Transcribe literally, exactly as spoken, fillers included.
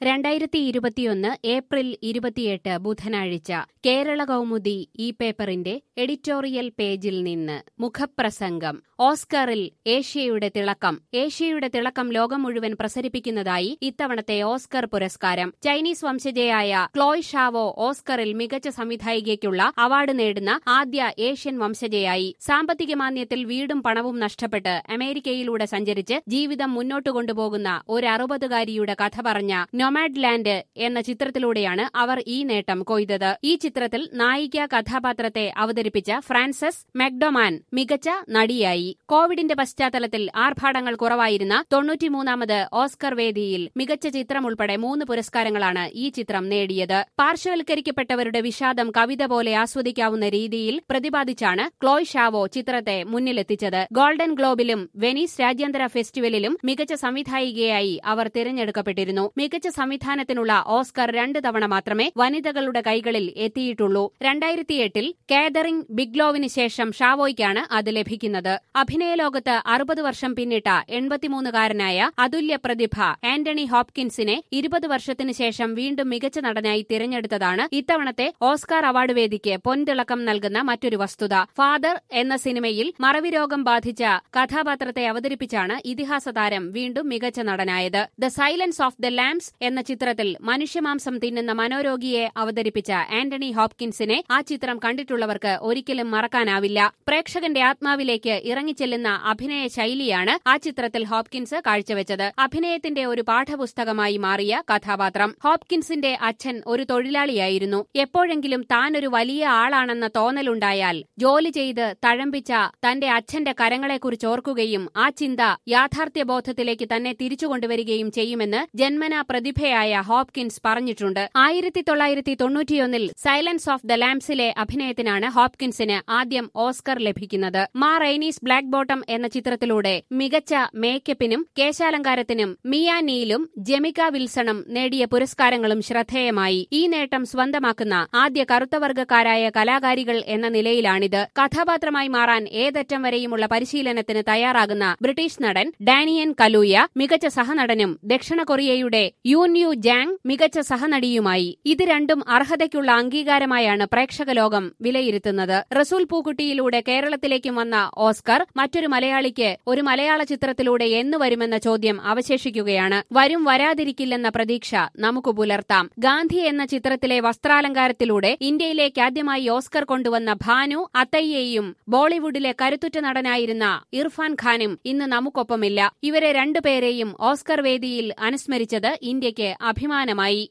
രണ്ടായിരത്തി ഇരുപത്തിയൊന്ന് ഏപ്രിൽ ഇരുപത്തിയെട്ട് ബുധനാഴ്ച കേരള കൗമുദി ഈ പേപ്പറിന്റെ എഡിറ്റോറിയൽ പേജിൽ നിന്ന് മുഖപ്രസംഗം. ഓസ്കറിൽ ഏഷ്യയുടെ തിളക്കം. ഏഷ്യയുടെ തിളക്കം ലോകം മുഴുവൻ പ്രസരിപ്പിക്കുന്നതായി ഇത്തവണത്തെ ഓസ്കർ പുരസ്കാരം. ചൈനീസ് വംശജയായ ക്ലോയ് ഷാവോ ഓസ്കറിൽ മികച്ച സംവിധായികയ്ക്കുള്ള അവാർഡ് നേടുന്ന ആദ്യ ഏഷ്യൻ വംശജയായി. സാമ്പത്തിക മാന്ദ്യത്തിൽ വീടും പണവും നഷ്ടപ്പെട്ട് അമേരിക്കയിലൂടെ സഞ്ചരിച്ച് ജീവിതം മുന്നോട്ടു കൊണ്ടുപോകുന്ന ഒരു അറുപതുകാരിയുടെ കഥ പറഞ്ഞ നൊമാഡ് ലാൻഡ് എന്ന ചിത്രത്തിലൂടെയാണ് അവർ ഈ നേട്ടം കൊയ്തത്. ഈ ചിത്രത്തിൽ നായിക കഥാപാത്രത്തെ അവതരിപ്പിച്ച ഫ്രാൻസസ് മെക്ഡൊമാൻ മികച്ച നടിയായി. കോവിഡിന്റെ പശ്ചാത്തലത്തിൽ ആർഭാടങ്ങൾ കുറവായിരുന്ന തൊണ്ണൂറ്റിമൂന്നാമത് ഓസ്കർ വേദിയിൽ മികച്ച ചിത്രം ഉൾപ്പെടെ മൂന്ന് പുരസ്കാരങ്ങളാണ് ഈ ചിത്രം നേടിയത്. പാർശ്വവൽക്കരിക്കപ്പെട്ടവരുടെ വിഷാദം കവിത പോലെ ആസ്വദിക്കാവുന്ന രീതിയിൽ പ്രതിപാദിച്ചാണ് ക്ലോയ് ഷാവോ ചിത്രത്തെ മുന്നിലെത്തിച്ചത്. ഗോൾഡൻ ഗ്ലോബിലും വെനീസ് രാജ്യാന്തര ഫെസ്റ്റിവലിലും മികച്ച സംവിധായികയായി അവർ തിരഞ്ഞെടുക്കപ്പെട്ടിരുന്നു. മികച്ച സംവിധാനത്തിനുള്ള ഓസ്കർ രണ്ട് തവണ മാത്രമേ വനിതകളുടെ കൈകളിൽ എത്തിയിട്ടുള്ളൂ. രണ്ടായിരത്തിയെട്ടിൽ കാതറിൻ ബിഗ്ലോവിന് ശേഷം ഷാവോയ്ക്കാണ് അത് ലഭിക്കുന്നത്. അഭിനയ ലോകത്ത് അറുപത് വർഷം പിന്നിട്ട എൺപത്തിമൂന്നുകാരനായ അതുല്യ പ്രതിഭ ആന്റണി ഹോപ്കിൻസിനെ ഇരുപത് വർഷത്തിനു ശേഷം വീണ്ടും മികച്ച നടനായി തിരഞ്ഞെടുത്തതാണ് ഇത്തവണത്തെ ഓസ്കാർ അവാർഡ് വേദിക്ക് പൊൻതിളക്കം നൽകുന്ന മറ്റൊരു വസ്തുത. ഫാദർ എന്ന സിനിമയിൽ മറവി രോഗം ബാധിച്ച കഥാപാത്രത്തെ അവതരിപ്പിച്ചാണ് ഇതിഹാസ താരം വീണ്ടും മികച്ച നടനായത്. The silence of the lambs എന്ന ചിത്രത്തിൽ മനുഷ്യമാംസം തിന്നുന്ന മനോരോഗിയെ അവതരിപ്പിച്ച ആന്റണി ഹോപ്കിൻസിനെ ആ ചിത്രം കണ്ടിട്ടുള്ളവർക്ക് ഒരിക്കലും മറക്കാനാവില്ല. പ്രേക്ഷകന്റെ ആത്മാവിലേക്ക് ഇറങ്ങിച്ചെല്ലുന്ന അഭിനയ ശൈലിയാണ് ആ ചിത്രത്തിൽ ഹോപ്കിൻസ് കാഴ്ചവെച്ചത്. അഭിനയത്തിന്റെ ഒരു പാഠപുസ്തകമായി മാറിയ കഥാപാത്രം. ഹോപ്കിൻസിന്റെ അച്ഛൻ ഒരു തൊഴിലാളിയായിരുന്നു. എപ്പോഴെങ്കിലും താൻ ഒരു വലിയ ആളാണെന്ന തോന്നലുണ്ടായാൽ ജോലി ചെയ്ത് തഴമ്പിച്ച തന്റെ അച്ഛന്റെ കരങ്ങളെക്കുറിച്ച് ഓർക്കുകയും ആ ചിന്ത യാഥാർത്ഥ്യബോധത്തിലേക്ക് തന്നെ തിരിച്ചുകൊണ്ടുവരികയും ചെയ്യുമെന്ന് ജന്മനാ പ്രതിഭയായ ഹോപ്കിൻസ് പറഞ്ഞിട്ടുണ്ട്. ആയിരത്തി തൊള്ളായിരത്തി തൊണ്ണൂറ്റിയൊന്നിൽ സൈലൻസ് ഓഫ് ദ ലാംസിലെ അഭിനയത്തിനാണ് ഹോപ്കിൻസിന് ആദ്യം ഓസ്കർ ലഭിക്കുന്നത്. മാ റൈനീസ് ബ്ലാക്ക് ബോട്ടം എന്ന ചിത്രത്തിലൂടെ മികച്ച മേക്കപ്പിനും കേശാലങ്കാരത്തിനും മിയ നീലും ജെമിക വിൽസണും നേടിയ പുരസ്കാരങ്ങളും ശ്രദ്ധേയമായി. ഈ നേട്ടം സ്വന്തമാക്കുന്ന ആദ്യ കറുത്തവർഗക്കാരായ കലാകാരികൾ എന്ന നിലയിലാണിത്. കഥാപാത്രമായി മാറാൻ ഏതറ്റം വരെയുമുള്ള പരിശീലനത്തിന് തയ്യാറാകുന്ന ബ്രിട്ടീഷ് നടൻ ഡാനിയൻ കലൂയ മികച്ച സഹനടനും ദക്ഷിണ കൊറിയയുടെ യൂൻ യു ജാങ് മികച്ച സഹനടിയുമായി. ഇത് രണ്ടും അർഹതയ്ക്കുള്ള അംഗീകാരമായാണ് പ്രേക്ഷക ലോകം വിലയിരുത്തുന്നത്. റസൂൽ പൂക്കുട്ടിയിലൂടെ കേരളത്തിലേക്കും വന്ന ഓസ്കർ മറ്റൊരു മലയാളിക്ക് ഒരു മലയാള ചിത്രത്തിലൂടെ എന്നു വരുമെന്ന ചോദ്യം അവശേഷിക്കുകയാണ്. വരും വരാതിരിക്കില്ലെന്ന പ്രതീക്ഷ നമുക്ക് പുലർത്താം. ഗാന്ധി എന്ന ചിത്രത്തിലെ വസ്ത്രാലങ്കാരത്തിലൂടെ ഇന്ത്യയിലേക്ക് ആദ്യമായി ഓസ്കർ കൊണ്ടുവന്ന ഭാനു അത്തയ്യയും ബോളിവുഡിലെ കരുത്തുറ്റ നടനായിരുന്ന ഇർഫാൻ ഖാനും ഇന്ന് നമുക്കൊപ്പമില്ല. ഇവരെ രണ്ടുപേരെയും ഓസ്കർ വേദിയിൽ അനുസ്മരിച്ചത് ഇന്ത്യയ്ക്ക് അഭിമാനമായി.